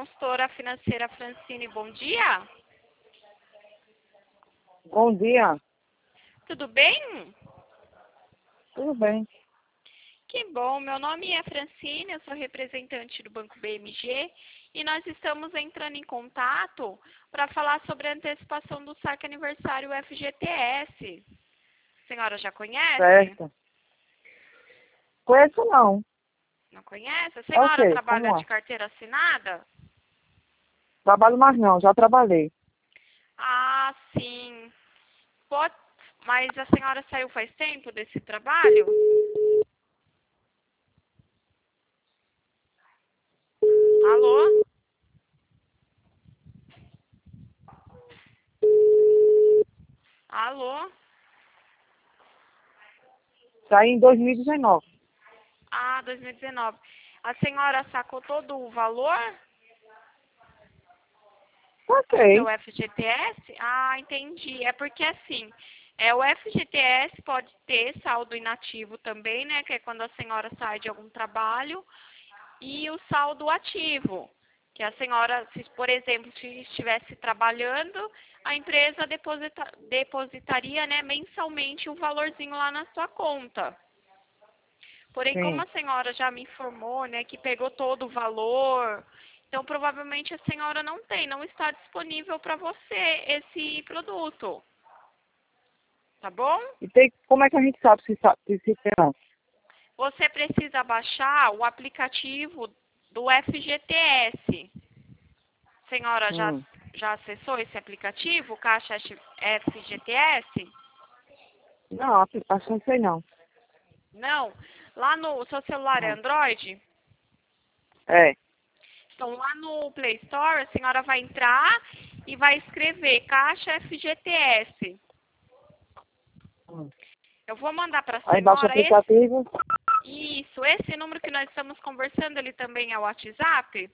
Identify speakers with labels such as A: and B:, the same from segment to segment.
A: consultora financeira Francine, bom dia.
B: Bom dia,
A: Tudo bem?
B: tudo bem?
A: Que bom, meu nome é Francine, eu sou representante do Banco BMG e nós estamos entrando em contato para falar sobre a antecipação do saque aniversário FGTS. A senhora já conhece?
B: Certo. Conheço não.
A: Não conhece? A
B: É o
A: senhora
B: quê?
A: trabalha
B: Como
A: de
B: é?
A: carteira assinada?
B: Trabalho mais não, já trabalhei.
A: Ah, sim. Pode... Mas a senhora saiu faz tempo desse trabalho? Alô? Alô?
B: Saí em 2019.
A: Ah, 2019. A senhora sacou todo o valor do seu
B: Ok.
A: FGTS? Ah, entendi. É porque assim, o FGTS pode ter saldo inativo também, né? Que é quando a senhora sai de algum trabalho, e o saldo ativo, que a senhora, se, por exemplo, se estivesse trabalhando, a empresa depositaria, né, mensalmente um valorzinho lá na sua conta. Porém, como
B: Sim.
A: a senhora já me informou, né, que pegou todo o valor, então provavelmente a senhora não está disponível para você esse produto, tá bom?
B: E como é que a gente sabe se tem não?
A: Você precisa baixar o aplicativo do FGTS. A senhora
B: Hum.
A: já acessou esse aplicativo, Caixa FGTS?
B: Não, acho que não sei não.
A: Não. Lá no seu celular é
B: Não.
A: Android?
B: É.
A: Então, lá no Play Store, a senhora vai entrar e vai escrever Caixa FGTS.
B: Hum.
A: Eu vou mandar para a
B: Aí baixa o
A: senhora esse.
B: aplicativo.
A: Isso, esse número que nós estamos conversando, ele também é o WhatsApp?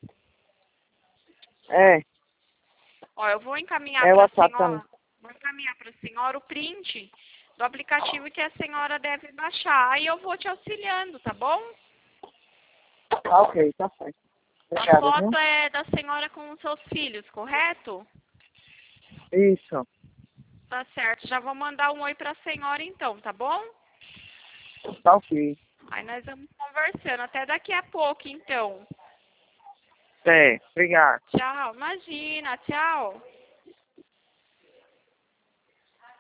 B: É.
A: Ó, eu vou encaminhar
B: É o
A: para a
B: WhatsApp também.
A: senhora, o print do aplicativo que a senhora deve baixar. Aí eu vou te auxiliando, tá bom?
B: Tá ok, tá certo.
A: A
B: Obrigada,
A: foto
B: viu?
A: é da senhora com os seus filhos, correto?
B: Isso.
A: Tá certo. Já vou mandar um oi para a senhora então, tá bom?
B: Tá ok.
A: Aí nós vamos conversando. Até daqui a pouco, então.
B: É, obrigado.
A: Tchau. Imagina. Tchau.